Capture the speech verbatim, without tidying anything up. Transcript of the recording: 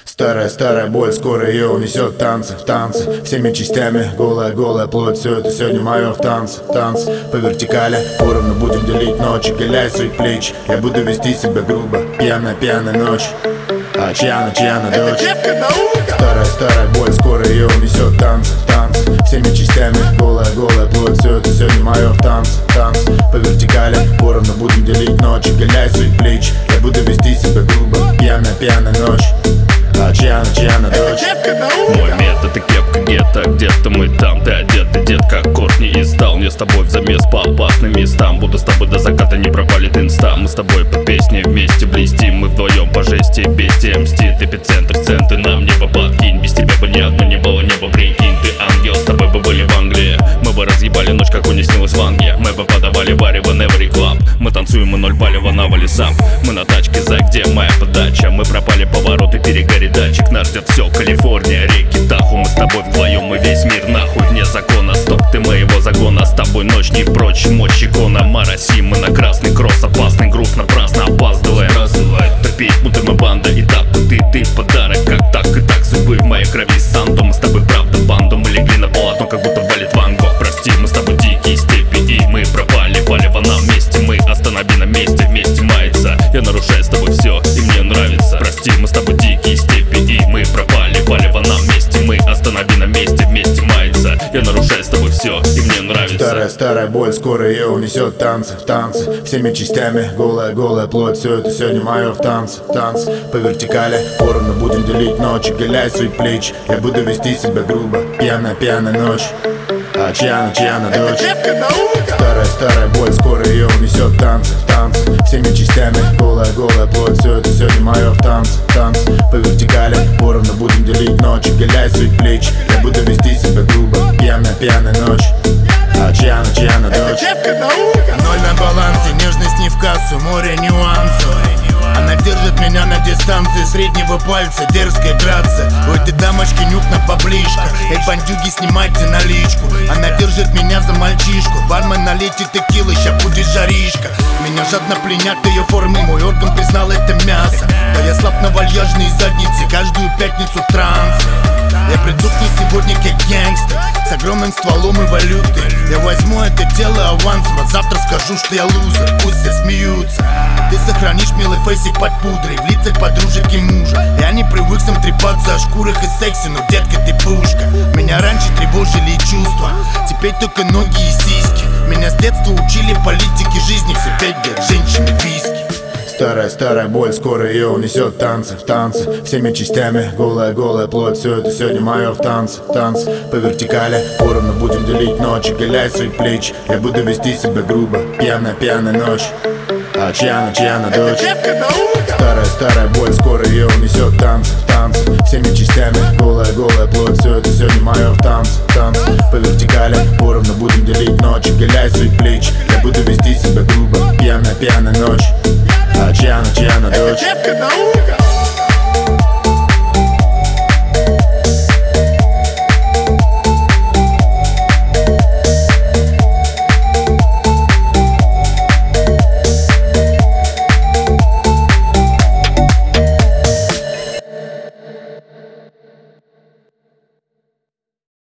Старая-старая боль, скоро ее унесет танцы, в танцы всеми частями, голая-голая плоть. Все это сегодня мое в танце, танцы по вертикали. Поровну будем делить ночи, голяй своих плеч. Я буду вести себя грубо, пьяная-пьяная ночь. А чья-на, чья-на дочь. Старая-старая боль, скоро ее унесет танцы, в танцы всеми частями, голая-голая плоть. Все это сегодня мое в танце, танцы по вертикали. Поровну будем делить ночи, голяй своих плеч. Я буду вести себя грубо, пьяная-пьяная ночь. А чья-на, чья-на дочь. Мой метод и кепка гетто, где-то мы там. Ты одет, ты дед, как Кортни и стал. Мне с тобой в замес по опасным местам. Буду с тобой до заката, не пропалит инста. Мы с тобой по песне вместе блестим. Мы вдвоем по жести, бестия мстит. Эпицентр, центы нам небо подкинь. Без тебя бы ни одно не было неба, прикинь. Ты ангел, с тобой бы были в Англии. Мы бы разъебали ночь, как не снилась в Англии. Мы бы подавали варево в Every Club. Мы танцуем и ноль палева на валисам. Мы на тачке, за где моя подача. Мы пропали повороты, перегорит датчик. Нас ждет все, Калифорния, реки, Таху. Мы с тобой вдвоем, мы весь мир нахуй вне закона. Стоп, ты моего загона, с тобой ночь не прочь. Мощь икона, Мараси, мы на красный кросс. Опасный груз, напрасно опаздываем. Топить, будто мы банда, и так ты, ты в подарок. Как так и так, зубы в моей крови Санто. Мы с тобой правда банду, мы легли на полотно, как будто валит Ван Гог. Прости, мы с тобой дикие степи, и мы пропали, палево на месте. Мы останови на месте, вместе мается. Я нарушаю с тобой все, и мне нравится. Прости, мы с тобой дикие степи, и мы пропали, палево на месте. Мы останови на месте, вместе мается. Я нарушаю с тобой все, и мне нравится. Старая-старая боль, скоро ее унесет танцы, в танцы всеми частями, голая-голая плоть. Все это сегодня мое в танце, танцы по вертикали. Поровну будем делить ночи, голяй своих плеч. Я буду вести себя грубо, пьяная-пьяная ночь. А чья-на, чья-на дочь. Старая-старая боль, скоро ее унесет танцы, в танцы всеми частями, голая-голая плоть. Все это сегодня мое в танце, танцы по вертикали. Поровну будем делить ночи, голяй своих плеч. Я буду вести себя грубо, пьяная-пьяная ночь. А чья-на, чья-на дочь. Ноль на балансе, нежность не в кассу, море нюансов. Она держит меня на дистанции среднего пальца, дерзкая грация. Ой, ты дамочки, нюх на поближка. Эй, бандюги, снимайте наличку. Она держит меня за мальчишку. Бармен, налейте текилы, ща будет жаришка. Меня жадно пленят ее формы, мой орган признал это мясо. Да я слаб на вальяжной заднице, каждую пятницу в трансе. Я приду к ней сегодня как гангстер, с огромным стволом и валютой. Я возьму это тело авансово, завтра скажу, что я лузер. Пусть все смеются. Ты сохранишь милый фейсик под пудрой, в лицах подружек и мужа. Я не привык сам трепаться о шкурах и сексе, но, детка, ты пушка. Меня раньше тревожили чувства, теперь только ноги и сиськи. Меня с детства учили политики жизни, все пять лет женщины виски. Старая-старая боль, скоро ее унесет танцы, в танцы всеми частями, голая-голая плоть. Все это сегодня мое в танце, танцы по вертикали. Поровну будем делить ночи, голяй своих плеч. Я буду вести себя грубо, пьяная-пьяная ночь. А чья-на, чья-на дочь. Старая-старая боль, скоро ее унесет танцы, в танцы всеми частями, голая-голая плоть. Все это сегодня мое в танце, танцы по вертикали. Поровну будем делить ночи, голяй своих плеч. Я буду вести себя грубо, пьяная-пьяная ночь. А чья-на, чья-на дочь.